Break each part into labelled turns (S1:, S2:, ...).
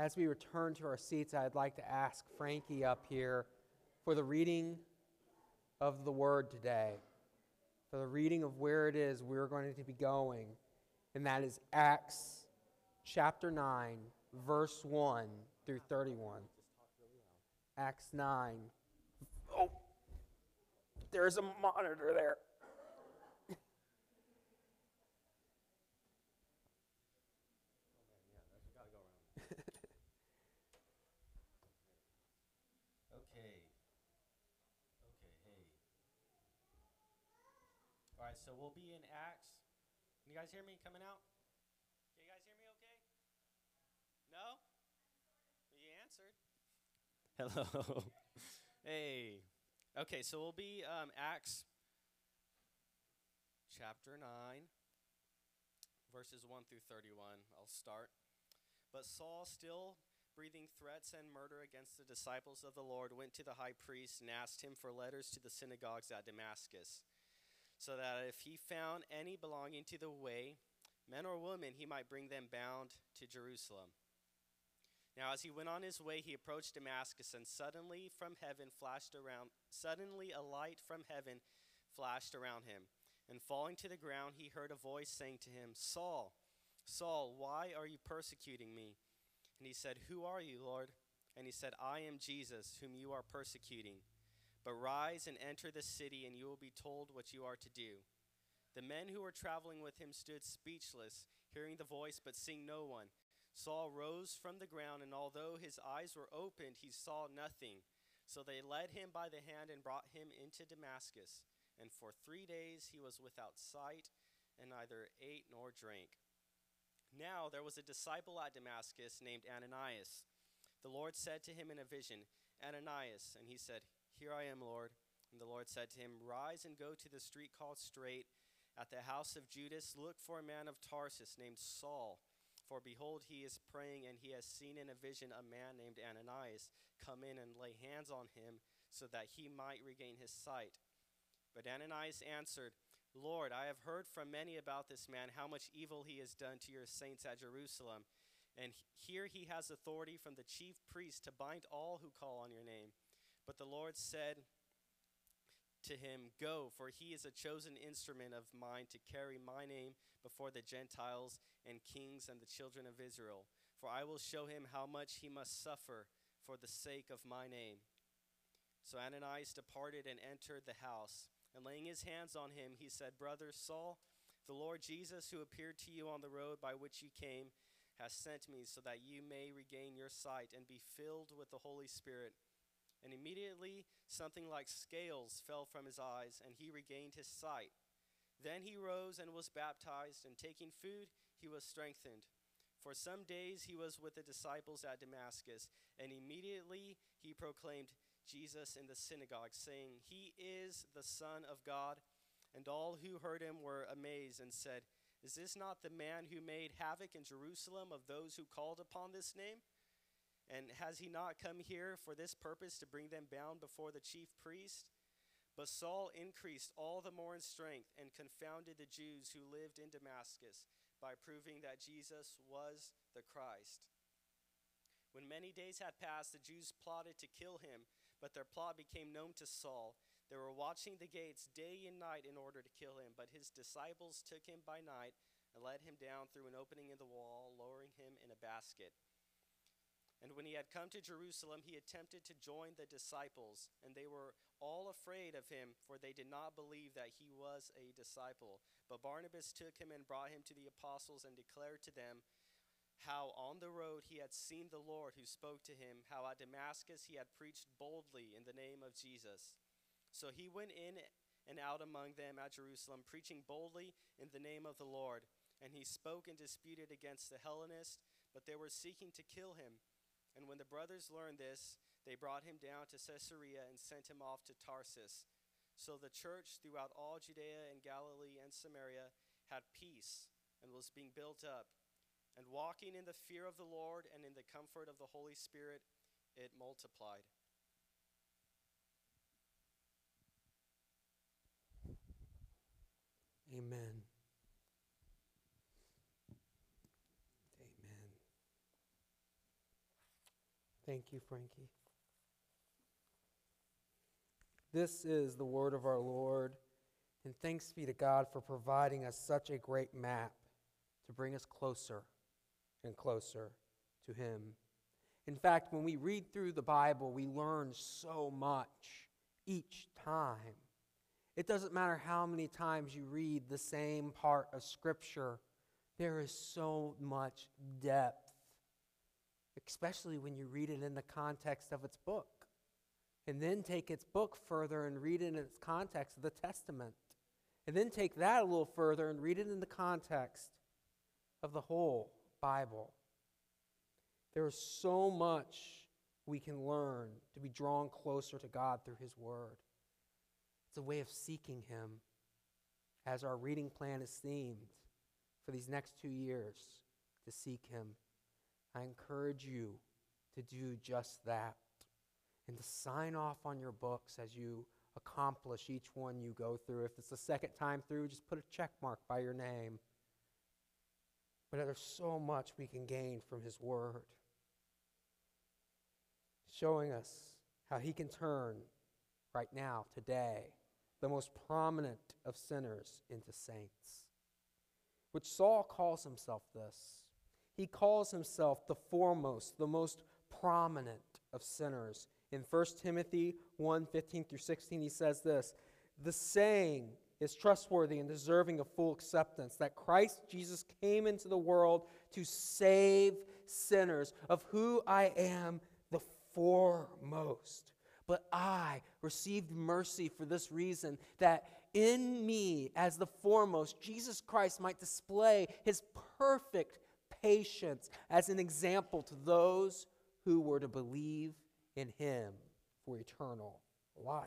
S1: As we return to our seats, I'd like to ask Frankie up here for the reading of the Word today, for the reading of where it is we're going to be going, and that is Acts chapter 9, verse 1 through 31. Acts 9. Oh, there's a monitor there.
S2: All right, so we'll be in Acts. Can you guys hear me coming out? Can you guys hear me okay? No? You answered. Hello. Hey. Okay, so we'll be Acts chapter 9, verses 1 through 31. I'll start. But Saul, still breathing threats and murder against the disciples of the Lord, went to the high priest and asked him for letters to the synagogues at Damascus, so that if he found any belonging to the way, men or women, he might bring them bound to Jerusalem. Now as he went on his way, he approached Damascus, and suddenly a light from heaven flashed around him. And falling to the ground, he heard a voice saying to him, "Saul, Saul, why are you persecuting me?" And he said, "Who are you, Lord?" And he said, "I am Jesus, whom you are persecuting. But rise and enter the city, and you will be told what you are to do." The men who were traveling with him stood speechless, hearing the voice, but seeing no one. Saul rose from the ground, and although his eyes were opened, he saw nothing. So they led him by the hand and brought him into Damascus. And for 3 days he was without sight, and neither ate nor drank. Now there was a disciple at Damascus named Ananias. The Lord said to him in a vision, "Ananias." And he said, "Here I am, Lord." And the Lord said to him, "Rise and go to the street called Straight, at the house of Judas. Look for a man of Tarsus named Saul. For behold, he is praying, and he has seen in a vision a man named Ananias come in and lay hands on him, so that he might regain his sight." But Ananias answered, "Lord, I have heard from many about this man, how much evil he has done to your saints at Jerusalem. And here he has authority from the chief priest to bind all who call on your name." But the Lord said to him, "Go, for he is a chosen instrument of mine to carry my name before the Gentiles and kings and the children of Israel. For I will show him how much he must suffer for the sake of my name." So Ananias departed and entered the house. And laying his hands on him, he said, "Brother Saul, the Lord Jesus, who appeared to you on the road by which you came, has sent me so that you may regain your sight and be filled with the Holy Spirit." And immediately something like scales fell from his eyes, and he regained his sight. Then he rose and was baptized, and taking food, he was strengthened. For some days he was with the disciples at Damascus, and immediately he proclaimed Jesus in the synagogue, saying, "He is the Son of God." And all who heard him were amazed and said, "Is this not the man who made havoc in Jerusalem of those who called upon this name? And has he not come here for this purpose, to bring them bound before the chief priest?" But Saul increased all the more in strength and confounded the Jews who lived in Damascus by proving that Jesus was the Christ. When many days had passed, the Jews plotted to kill him, but their plot became known to Saul. They were watching the gates day and night in order to kill him, but his disciples took him by night and let him down through an opening in the wall, lowering him in a basket. And when he had come to Jerusalem, he attempted to join the disciples, and they were all afraid of him, for they did not believe that he was a disciple. But Barnabas took him and brought him to the apostles and declared to them how on the road he had seen the Lord, who spoke to him, how at Damascus he had preached boldly in the name of Jesus. So he went in and out among them at Jerusalem, preaching boldly in the name of the Lord. And he spoke and disputed against the Hellenists, but they were seeking to kill him. And when the brothers learned this, they brought him down to Caesarea and sent him off to Tarsus. So the church throughout all Judea and Galilee and Samaria had peace and was being built up. And walking in the fear of the Lord and in the comfort of the Holy Spirit, it multiplied.
S1: Amen. Amen. Thank you, Frankie. This is the word of our Lord, and thanks be to God for providing us such a great map to bring us closer and closer to Him. In fact, when we read through the Bible, we learn so much each time. It doesn't matter how many times you read the same part of Scripture, there is so much depth, especially when you read it in the context of its book. And then take its book further and read it in its context of the Testament. And then take that a little further and read it in the context of the whole Bible. There is so much we can learn to be drawn closer to God through His Word. It's a way of seeking Him, as our reading plan is themed for these next 2 years, to seek Him. I encourage you to do just that, and to sign off on your books as you accomplish each one you go through. If it's the second time through, just put a check mark by your name. But there's so much we can gain from His Word, showing us how He can turn right now, today, the most prominent of sinners into saints. Which Saul calls himself this. He calls himself the foremost, the most prominent of sinners. In 1 Timothy 1:15-16, he says this: "The saying is trustworthy and deserving of full acceptance, that Christ Jesus came into the world to save sinners, of who I am the foremost. But I received mercy for this reason, that in me, as the foremost, Jesus Christ might display His perfect patience as an example to those who were to believe in Him for eternal life."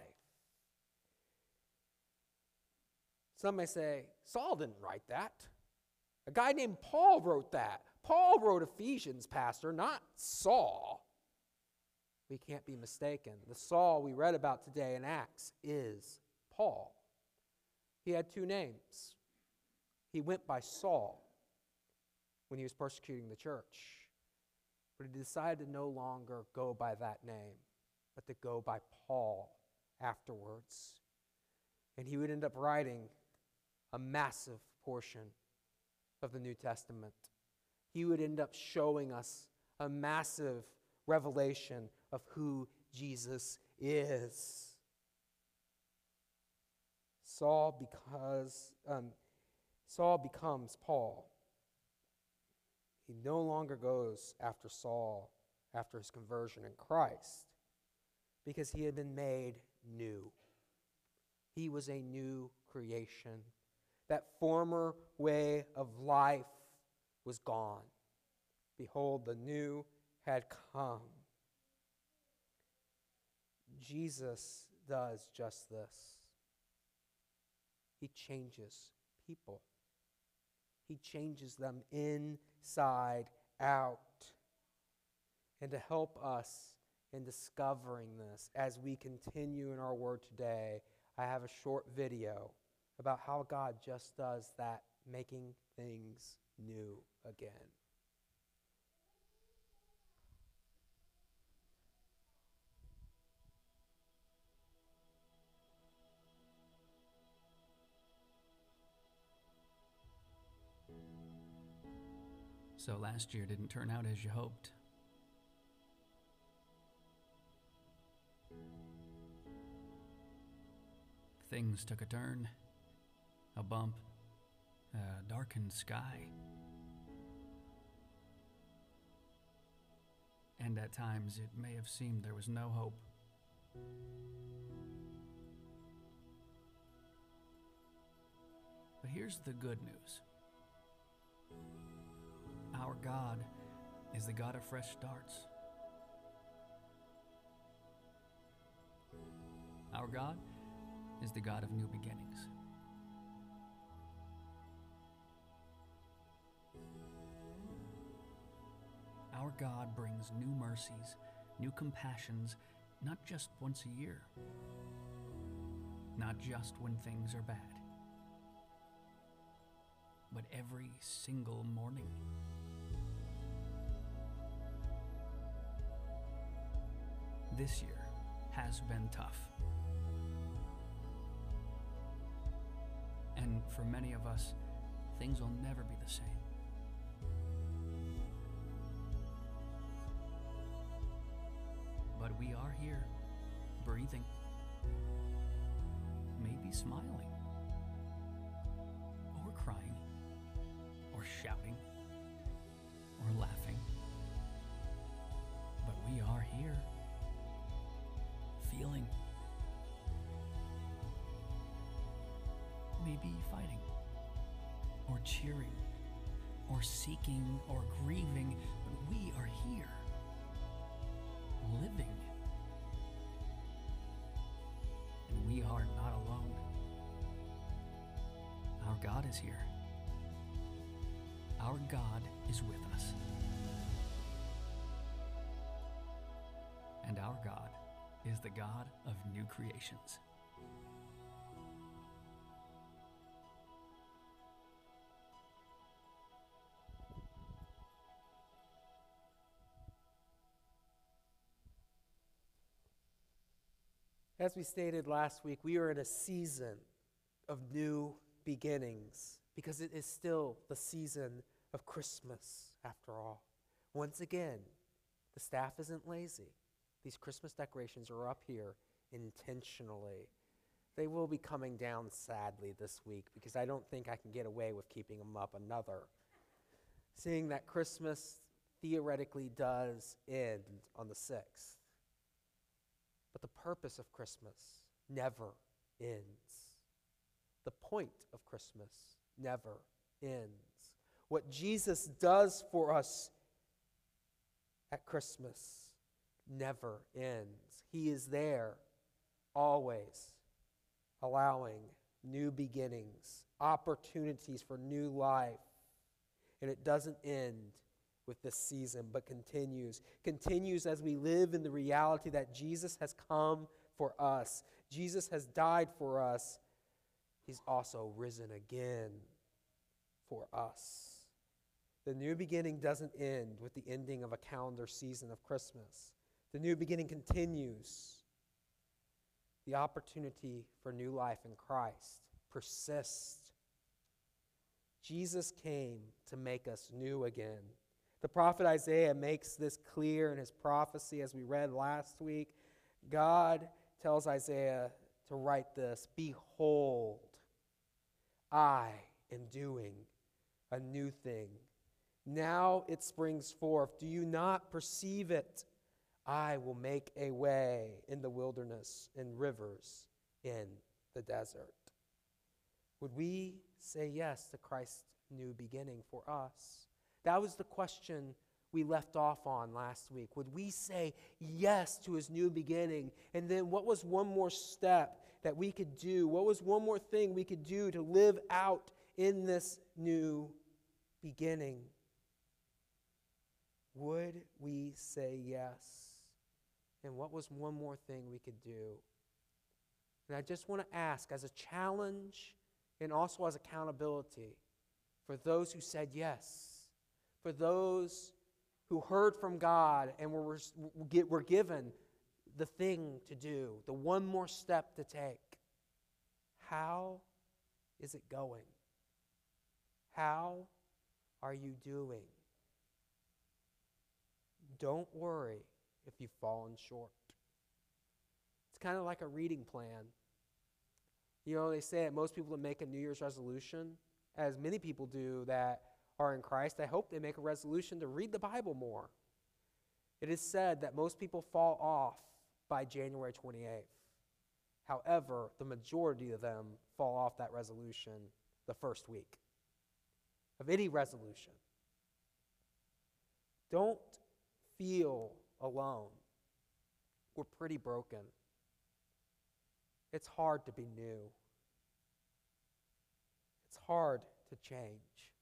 S1: Some may say, Saul didn't write that. A guy named Paul wrote that. Paul wrote Ephesians, Pastor, not Saul. We can't be mistaken. The Saul we read about today in Acts is Paul. He had 2 names. He went by Saul when he was persecuting the church. But he decided to no longer go by that name, but to go by Paul afterwards. And he would end up writing a massive portion of the New Testament. He would end up showing us a massive revelation of who Jesus is. Saul becomes Paul. He no longer goes after Saul after his conversion in Christ, because he had been made new. He was a new creation. That former way of life was gone. Behold, the new had come. Jesus does just this. He changes people. He changes them inside out. And to help us in discovering this as we continue in our word today, I have a short video about how God just does that, making things new again.
S3: So last year didn't turn out as you hoped. Things took a turn, a bump, a darkened sky. And at times it may have seemed there was no hope. But here's the good news. Our God is the God of fresh starts. Our God is the God of new beginnings. Our God brings new mercies, new compassions, not just once a year, not just when things are bad, but every single morning. this year has been tough. And for many of us, things will never be the same. But we are here, breathing, maybe smiling, or crying, or shouting, or laughing. But we are here, feeling, maybe fighting, or cheering, or seeking, or grieving, but we are here, living. And we are not alone. Our God is here. Our God is with us. And our God is the God of new creations.
S1: As we stated last week, we are in a season of new beginnings because it is still the season of Christmas after all. Once again, the staff isn't lazy. These Christmas decorations are up here intentionally. They will be coming down sadly this week because I don't think I can get away with keeping them up another. Seeing that Christmas theoretically does end on the 6th. But the purpose of Christmas never ends. The point of Christmas never ends. What Jesus does for us at Christmas never ends. He is there, always, allowing new beginnings, opportunities for new life. And it doesn't end with this season, but continues as we live in the reality that Jesus has come for us. Jesus has died for us. He's also risen again for us. The new beginning doesn't end with the ending of a calendar season of Christmas. The new beginning continues. The opportunity for new life in Christ persists. Jesus came to make us new again. The prophet Isaiah makes this clear in his prophecy as we read last week. God tells Isaiah to write this, "Behold, I am doing a new thing. Now it springs forth. Do you not perceive it? I will make a way in the wilderness and rivers in the desert." Would we say yes to Christ's new beginning for us? That was the question we left off on last week. Would we say yes to his new beginning? And then what was one more step that we could do? What was one more thing we could do to live out in this new beginning? Would we say yes? And what was one more thing we could do? And I just want to ask, as a challenge and also as accountability, for those who said yes, for those who heard from God and were given the thing to do, the one more step to take, how is it going? How are you doing? Don't worry if you've fallen short. It's kind of like a reading plan. You know, they say that most people that make a New Year's resolution, as many people do that are in Christ, I hope they make a resolution to read the Bible more. It is said that most people fall off by January 28th. However, the majority of them fall off that resolution the first week of any resolution. Don't feel alone. We're pretty broken. It's hard to be new. It's hard to change.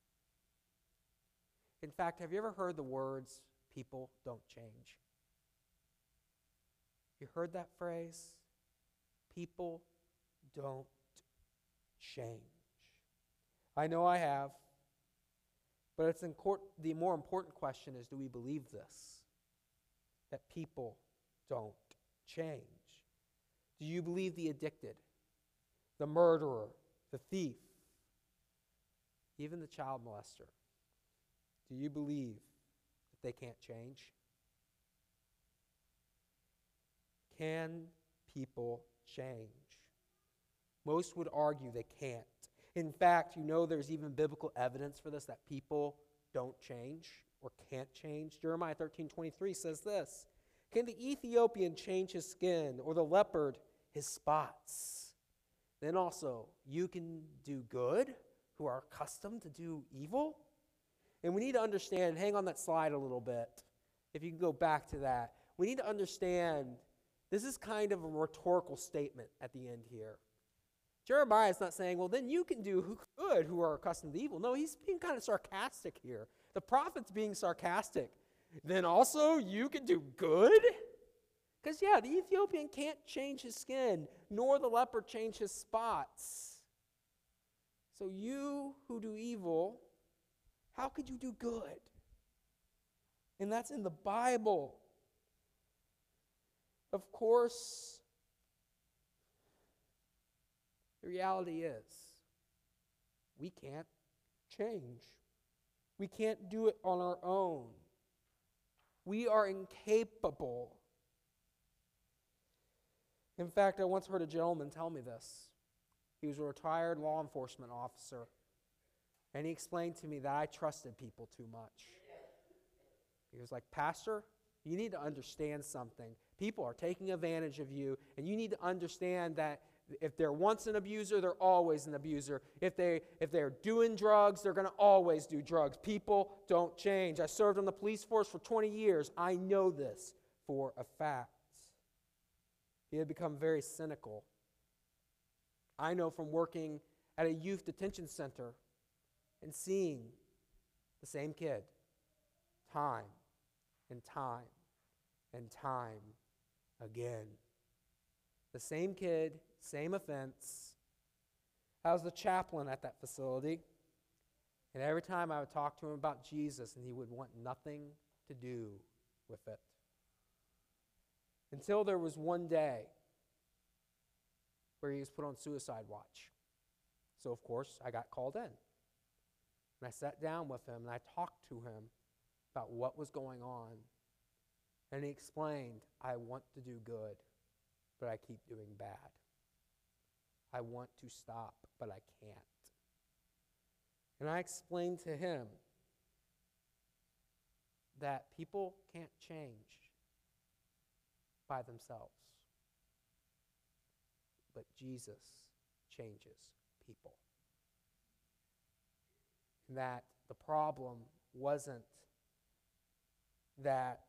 S1: In fact, have you ever heard the words, "People don't change"? You heard that phrase? People don't change. I know I have. But the more important question is, do we believe this? That people don't change? Do you believe the addicted, the murderer, the thief, even the child molester? Do you believe that they can't change? Can people change? Most would argue they can't. In fact, there's even biblical evidence for this, that people don't change or can't change. Jeremiah 13:23 says this, "Can the Ethiopian change his skin, or the leopard his spots? Then also you can do good, who are accustomed to do evil." And we need to understand, hang on that slide a little bit, if you can go back to that. We need to understand this is kind of a rhetorical statement at the end here. Jeremiah is not saying, well, then you can do good who are accustomed to evil. No, he's being kind of sarcastic here. The prophet's being sarcastic. Then also you can do good? Because, the Ethiopian can't change his skin, nor the leopard change his spots. So you who do evil, how could you do good? And that's in the Bible. Of course, the reality is we can't change. We can't do it on our own. We are incapable. In fact, I once heard a gentleman tell me this. He was a retired law enforcement officer, and he explained to me that I trusted people too much. He was like, "Pastor, you need to understand something. People are taking advantage of you, and you need to understand that if they're once an abuser, they're always an abuser. If they're doing drugs, they're going to always do drugs. People don't change. I served on the police force for 20 years. I know this for a fact." He had become very cynical. I know from working at a youth detention center and seeing the same kid time and time and time again. The same kid, same offense. I was the chaplain at that facility, and every time I would talk to him about Jesus, and he would want nothing to do with it. Until there was one day where he was put on suicide watch. So, of course, I got called in. And I sat down with him, and I talked to him about what was going on. And he explained, "I want to do good, but I keep doing bad. I want to stop, but I can't." And I explained to him that people can't change by themselves, but Jesus changes people. And that the problem wasn't that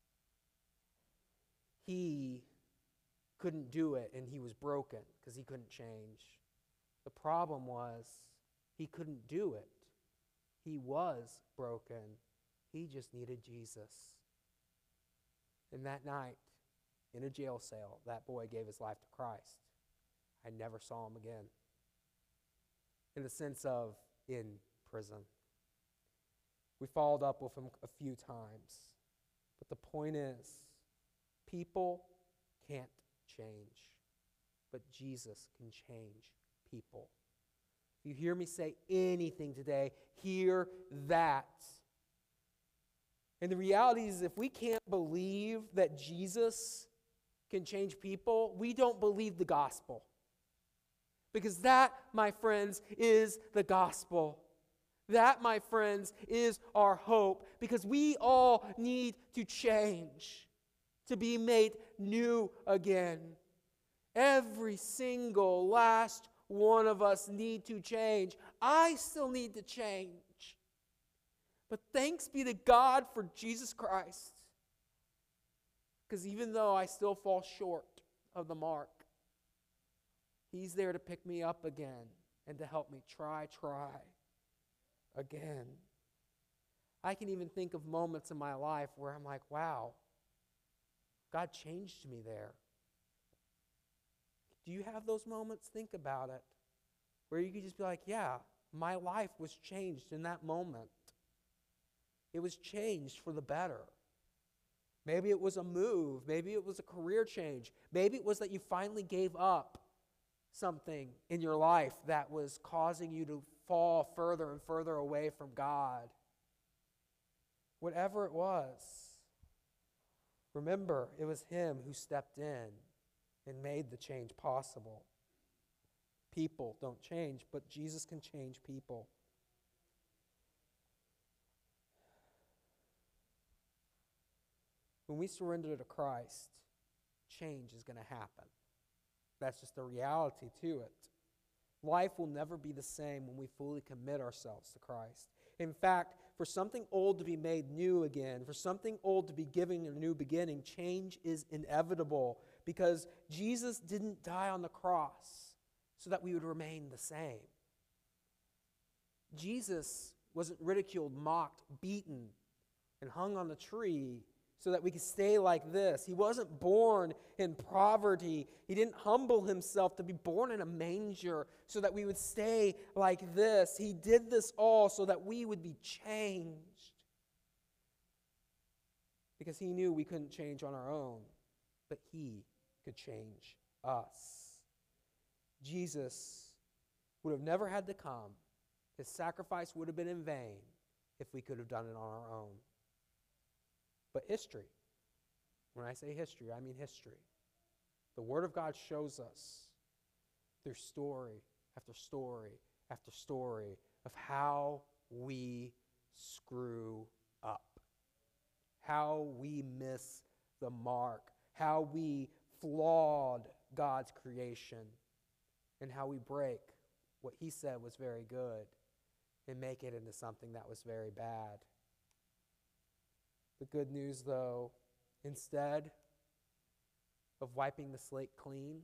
S1: he couldn't do it and he was broken because he couldn't change. The problem was he couldn't do it. He was broken. He just needed Jesus. And that night, in a jail cell, that boy gave his life to Christ. I never saw him again. In the sense of in prison. We followed up with him a few times. But the point is, people can't change, but Jesus can change people. If you hear me say anything today, hear that. And the reality is, if we can't believe that Jesus can change people, we don't believe the gospel. Because that, my friends, is the gospel. That, my friends, is our hope. Because we all need to change, to be made new again. Every single last one of us need to change. I still need to change. But thanks be to God for Jesus Christ. Because even though I still fall short of the mark, He's there to pick me up again and to help me try again. I can even think of moments in my life where I'm like, wow, God changed me there. Do you have those moments? Think about it. Where you could just be like, yeah, my life was changed in that moment. It was changed for the better. Maybe it was a move. Maybe it was a career change. Maybe it was that you finally gave up something in your life that was causing you to fall further and further away from God. Whatever it was, remember, it was Him who stepped in and made the change possible. People don't change, but Jesus can change people. When we surrender to Christ, change is going to happen. That's just the reality to it. Life will never be the same when we fully commit ourselves to Christ. In fact, for something old to be made new again, for something old to be given a new beginning, change is inevitable because Jesus didn't die on the cross so that we would remain the same. Jesus wasn't ridiculed, mocked, beaten, and hung on the tree so that we could stay like this. He wasn't born in poverty. He didn't humble himself to be born in a manger so that we would stay like this. He did this all so that we would be changed. Because he knew we couldn't change on our own, but he could change us. Jesus would have never had to come. His sacrifice would have been in vain if we could have done it on our own. But history, when I say history, I mean history. The Word of God shows us through story after story after story of how we screw up, how we miss the mark, how we flawed God's creation, and how we break what He said was very good and make it into something that was very bad. The good news, though, instead of wiping the slate clean,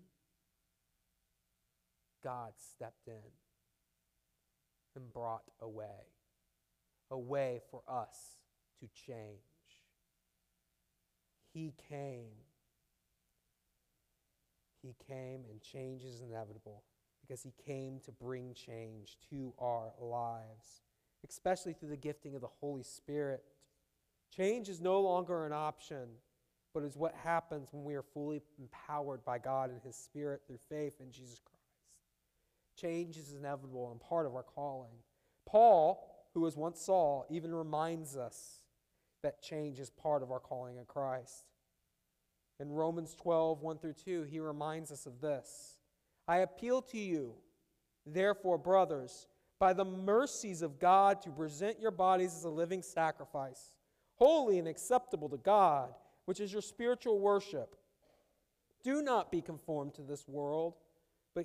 S1: God stepped in and brought a way for us to change. He came, and change is inevitable because He came to bring change to our lives, especially through the gifting of the Holy Spirit. Change is no longer an option, but is what happens when we are fully empowered by God and His Spirit through faith in Jesus Christ. Change is inevitable and part of our calling. Paul, who was once Saul, even reminds us that change is part of our calling in Christ. In Romans 12, 1-2, he reminds us of this. I appeal to you, therefore, brothers, by the mercies of God, to present your bodies as a living sacrifice, holy and acceptable to God, which is your spiritual worship. Do not be conformed to this world, but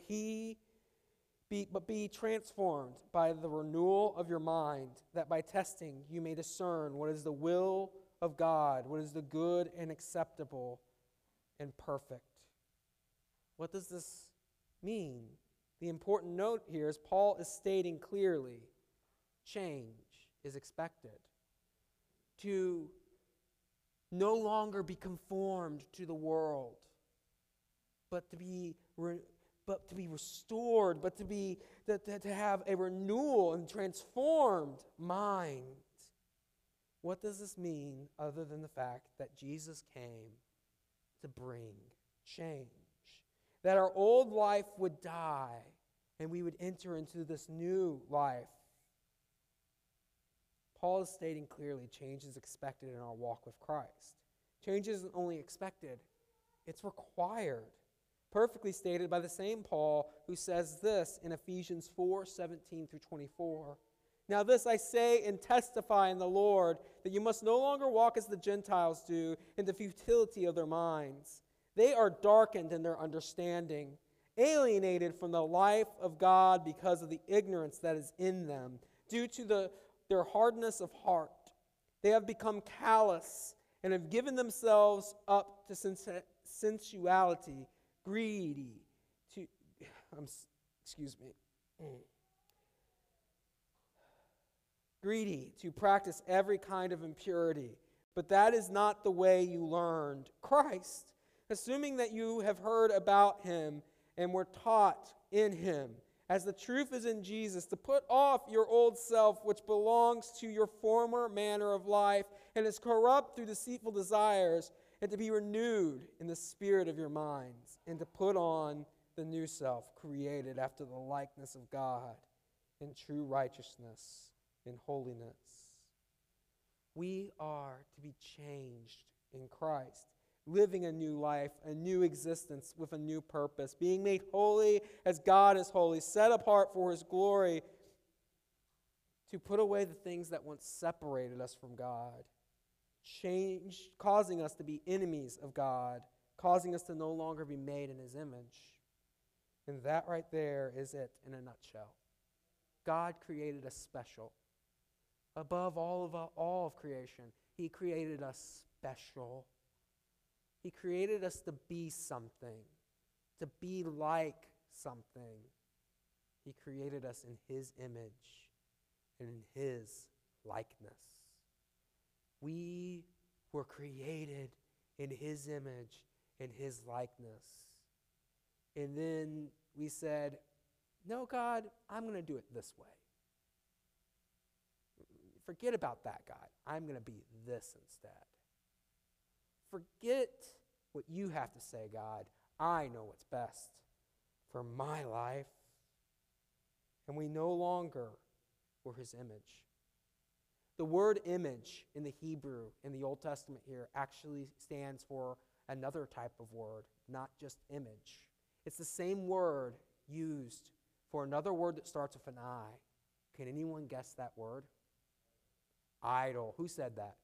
S1: be transformed by the renewal of your mind, that by testing you may discern what is the will of God, what is the good and acceptable and perfect. What does this mean? The important note here is Paul is stating clearly, change is expected. To no longer be conformed to the world, but to be restored, but to have a renewal and transformed mind. What does this mean other than the fact that Jesus came to bring change? That our old life would die and we would enter into this new life. Paul is stating clearly change is expected in our walk with Christ. Change isn't only expected, it's required. Perfectly stated by the same Paul who says this in Ephesians 4:17-24. Now this I say and testify in the Lord, that you must no longer walk as the Gentiles do in the futility of their minds. They are darkened in their understanding, alienated from the life of God because of the ignorance that is in them, due to their hardness of heart. They have become callous and have given themselves up to sensuality, greedy to practice every kind of impurity. But that is not the way you learned Christ, assuming that you have heard about Him and were taught in Him, as the truth is in Jesus, to put off your old self, which belongs to your former manner of life and is corrupt through deceitful desires, and to be renewed in the spirit of your minds, and to put on the new self, created after the likeness of God in true righteousness and holiness. We are to be changed in Christ, living a new life, a new existence with a new purpose, being made holy as God is holy, set apart for His glory, to put away the things that once separated us from God, causing us to be enemies of God, causing us to no longer be made in His image. And that right there is it in a nutshell. God created us special. Above all of creation, He created us special. He created us to be something, to be like something. He created us in His image and in His likeness. We were created in His image and His likeness. And then we said, no, God, I'm going to do it this way. Forget about that, God. I'm going to be this instead. Forget what you have to say, God. I know what's best for my life. And we no longer were His image. The word image in the Hebrew in the Old Testament here actually stands for another type of word, not just image. It's the same word used for another word that starts with an I. Can anyone guess that word? Idol. Who said that?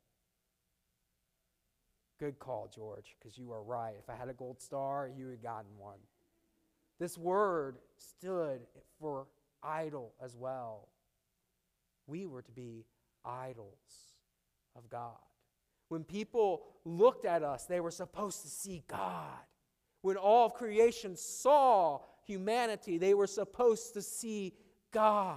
S1: Good call, George, because you are right. If I had a gold star, you had gotten one. This word stood for idol as well. We were to be idols of God. When people looked at us, they were supposed to see God. When all of creation saw humanity, they were supposed to see God.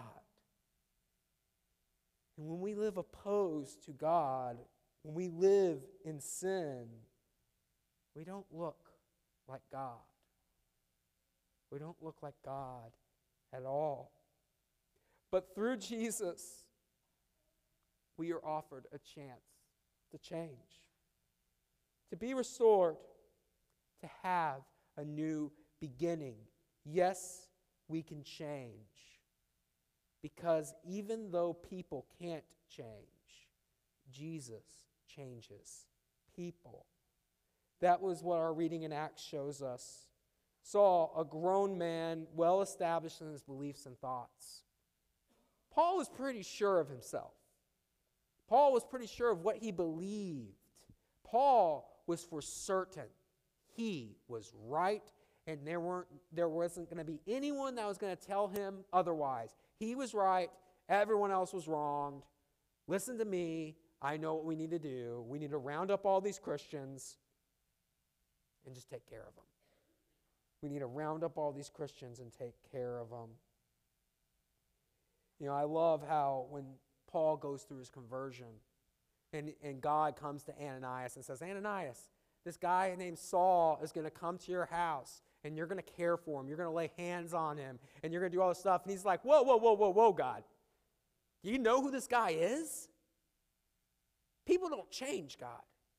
S1: And when we live opposed to God, when we live in sin, we don't look like God. We don't look like God at all. But through Jesus, we are offered a chance to change, to be restored, to have a new beginning. Yes, we can change. Because even though people can't change, Jesus changes people. That was what our reading in Acts shows us. Saul, a grown man, well established in his beliefs and thoughts. Paul was pretty sure of himself. Paul was pretty sure of what he believed. Paul was for certain he was right, and there wasn't going to be anyone that was going to tell him otherwise. He was right. Everyone else was wronged. Listen to me. I know what we need to do. We need to round up all these Christians and just take care of them. We need to round up all these Christians and take care of them. You know, I love how when Paul goes through his conversion and God comes to Ananias and says, Ananias, this guy named Saul is going to come to your house, and you're going to care for him. You're going to lay hands on him, and you're going to do all this stuff. And he's like, whoa, God. Do you know who this guy is? People don't change God.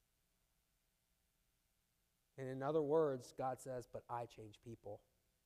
S1: And in other words, God says, but I change people.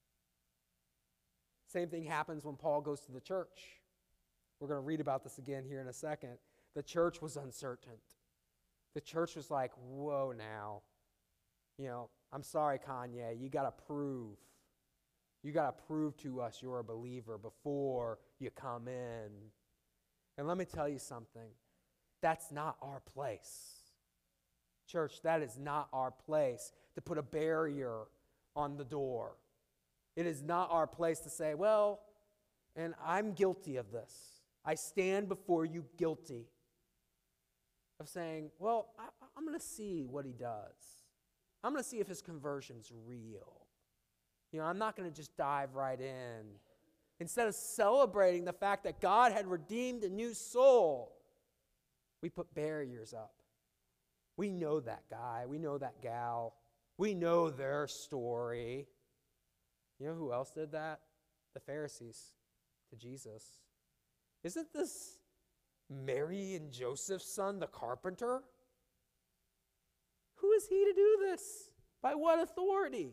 S1: Same thing happens when Paul goes to the church. We're going to read about this again here in a second. The church was uncertain. The church was like, whoa now. You know, I'm sorry, Kanye, you got to prove. You got to prove to us you're a believer before you come in. And let me tell you something. That's not our place. Church, that is not our place to put a barrier on the door. It is not our place to say, well, and I'm guilty of this. I stand before you guilty of saying, well, I'm going to see what he does. I'm going to see if his conversion's real. You know, I'm not going to just dive right in. Instead of celebrating the fact that God had redeemed a new soul, we put barriers up. We know that guy. We know that gal. We know their story. You know who else did that? the Pharisees to Jesus, "Isn't this Mary and Joseph's son, the carpenter? Who is he to do this? By what authority?"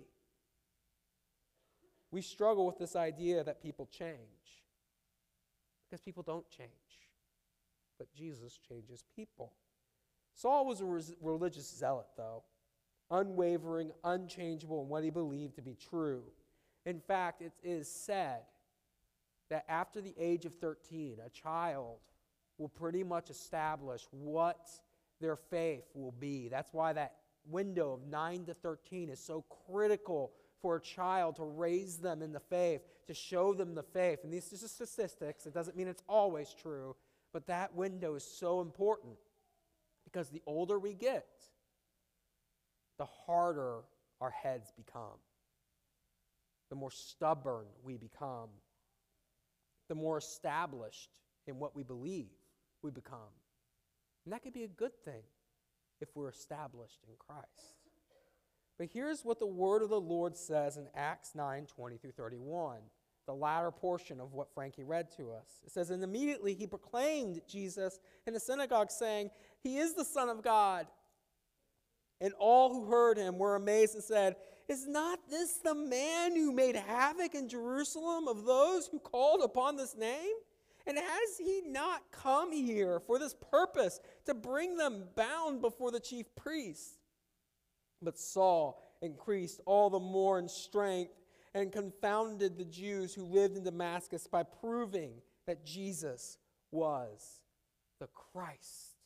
S1: We struggle with this idea that people change because people don't change, but Jesus changes people. Saul was a religious zealot, though, unwavering, unchangeable in what he believed to be true. In fact, it is said that after the age of 13, a child will pretty much establish what their faith will be. That's why that window of 9 to 13 is so critical for a child to raise them in the faith, to show them the faith. And these are just statistics. It doesn't mean it's always true, but that window is so important because the older we get, the harder our heads become, the more stubborn we become, the more established in what we believe we become. And that could be a good thing if we're established in Christ. But here's what the word of the Lord says in Acts 9:20 through 31, the latter portion of what Frankie read to us. It says, "And immediately he proclaimed Jesus in the synagogue, saying, 'He is the Son of God.' And all who heard him were amazed and said, 'Is not this the man who made havoc in Jerusalem of those who called upon this name? And has he not come here for this purpose, to bring them bound before the chief priests?' But Saul increased all the more in strength and confounded the Jews who lived in Damascus by proving that Jesus was the Christ."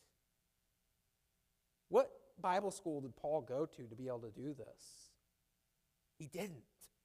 S1: What Bible school did Paul go to be able to do this? He didn't.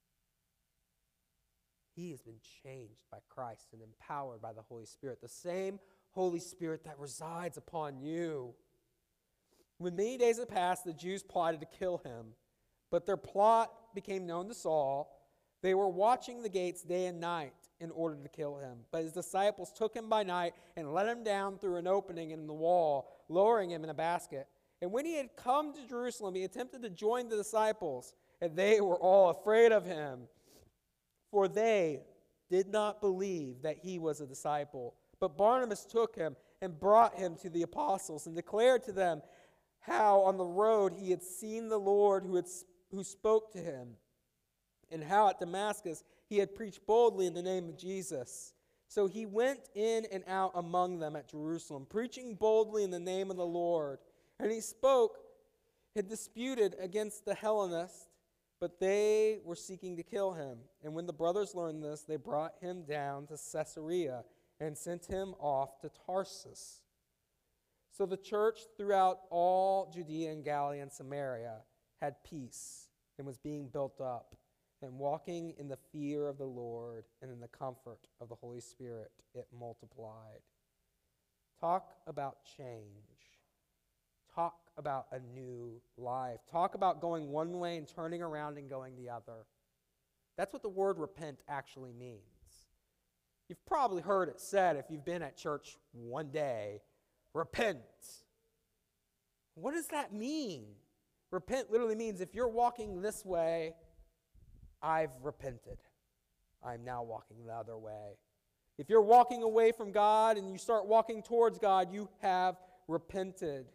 S1: He has been changed by Christ and empowered by the Holy Spirit, the same Holy Spirit that resides upon you. When many days had passed, the Jews plotted to kill him, but their plot became known to Saul. They were watching the gates day and night in order to kill him. But his disciples took him by night and let him down through an opening in the wall, lowering him in a basket. And when he had come to Jerusalem, he attempted to join the disciples, and they were all afraid of him, for they did not believe that he was a disciple. But Barnabas took him and brought him to the apostles and declared to them how on the road he had seen the Lord who spoke to him, and how at Damascus he had preached boldly in the name of Jesus. So he went in and out among them at Jerusalem, preaching boldly in the name of the Lord. And he had disputed against the Hellenists, but they were seeking to kill him. And when the brothers learned this, they brought him down to Caesarea and sent him off to Tarsus. So the church throughout all Judea and Galilee and Samaria had peace and was being built up, and walking in the fear of the Lord and in the comfort of the Holy Spirit, it multiplied. Talk about change. Talk about a new life. Talk about going one way and turning around and going the other. That's what the word repent actually means. You've probably heard it said if you've been at church one day, repent. What does that mean? Repent literally means if you're walking this way, I've repented. I'm now walking the other way. If you're walking away from God and you start walking towards God, you have repented.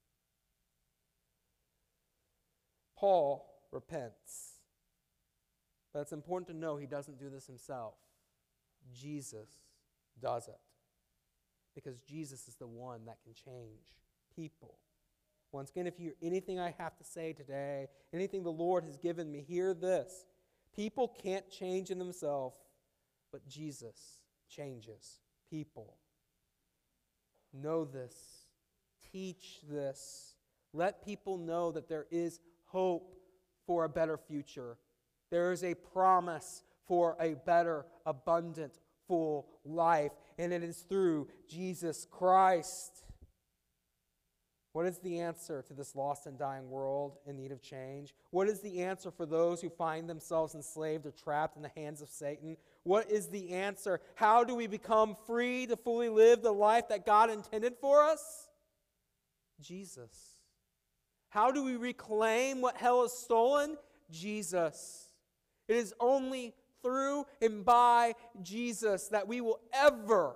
S1: Paul repents. But it's important to know he doesn't do this himself. Jesus does it. Because Jesus is the one that can change people. Once again, if you hear anything I have to say today, anything the Lord has given me, hear this. People can't change in themselves, but Jesus changes people. Know this. Teach this. Let people know that there is hope for a better future. There is a promise for a better, abundant, full life, and it is through Jesus Christ. What is the answer to this lost and dying world in need of change? What is the answer for those who find themselves enslaved or trapped in the hands of Satan? What is the answer? How do we become free to fully live the life that God intended for us? Jesus. How do we reclaim what hell has stolen? Jesus. It is only through and by Jesus that we will ever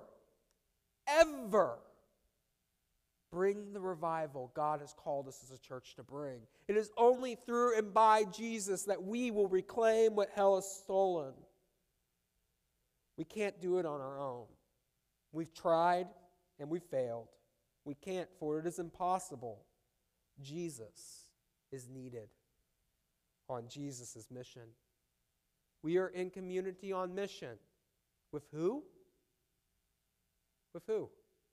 S1: bring the revival God has called us as a church to bring. It is only through and by Jesus that we will reclaim what hell has stolen. We can't do it on our own. We've tried and we've failed. We can't, for it is impossible. Jesus is needed on Jesus' mission. We are in community on mission. With who? With who?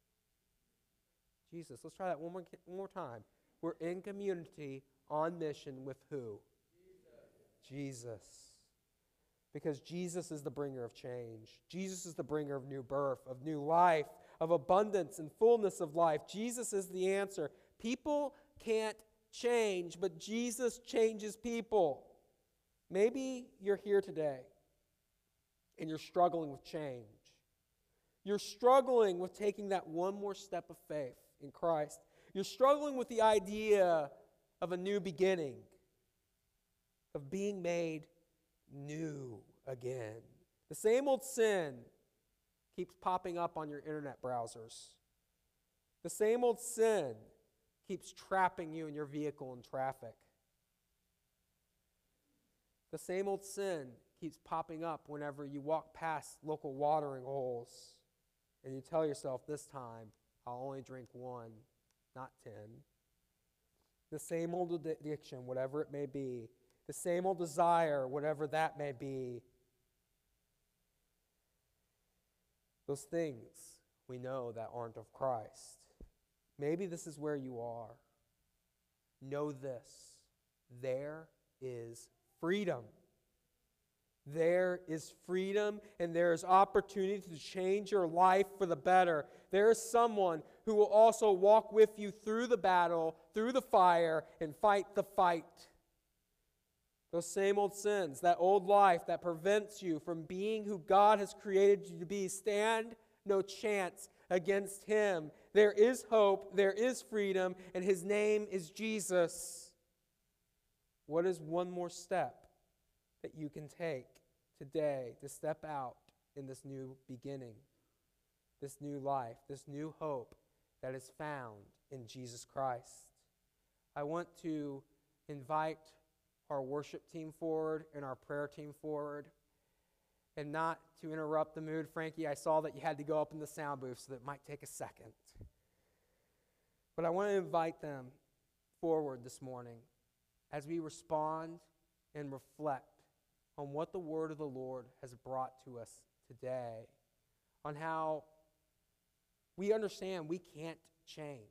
S1: Jesus. Let's try that one more time. We're in community on mission with who? Jesus. Because Jesus is the bringer of change. Jesus is the bringer of new birth, of new life, of abundance and fullness of life. Jesus is the answer. People can't change, but Jesus changes people. Maybe you're here today and you're struggling with change. You're struggling with taking that one more step of faith in Christ. You're struggling with the idea of a new beginning, of being made new again. The same old sin keeps popping up on your internet browsers. The same old sin keeps trapping you in your vehicle in traffic. The same old sin keeps popping up whenever you walk past local watering holes and you tell yourself, this time I'll only drink 1, not 10. The same old addiction, whatever it may be. The same old desire, whatever that may be. Those things we know that aren't of Christ. Maybe this is where you are. Know this. There is freedom. There is freedom and there is opportunity to change your life for the better. There is someone who will also walk with you through the battle, through the fire, and fight the fight. Those same old sins, that old life that prevents you from being who God has created you to be, stand no chance against Him. There is hope, there is freedom, and His name is Jesus. What is one more step that you can take today to step out in this new beginning, this new life, this new hope that is found in Jesus Christ? I want to invite our worship team forward and our prayer team forward. And not to interrupt the mood, Frankie, I saw that you had to go up in the sound booth, so that might take a second. But I want to invite them forward this morning as we respond and reflect on what the word of the Lord has brought to us today, on how we understand we can't change,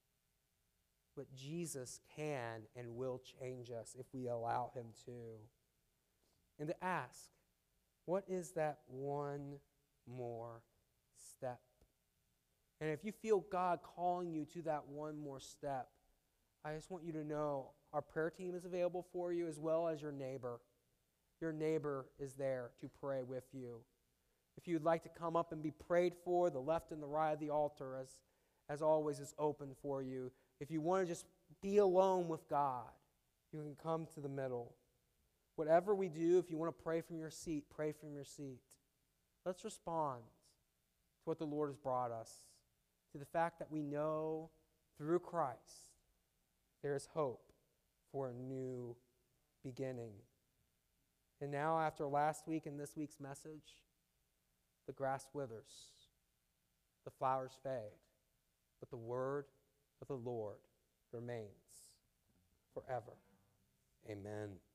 S1: but Jesus can and will change us if we allow Him to. And to ask, what is that one more step? And if you feel God calling you to that one more step, I just want you to know our prayer team is available for you, as well as your neighbor. Your neighbor is there to pray with you. If you'd like to come up and be prayed for, the left and the right of the altar, as always, is open for you. If you want to just be alone with God, you can come to the middle. Whatever we do, if you want to pray from your seat, pray from your seat. Let's respond to what the Lord has brought us, to the fact that we know through Christ there is hope for a new beginning. And now, after last week and this week's message, the grass withers, the flowers fade, but the word of the Lord remains forever. Amen.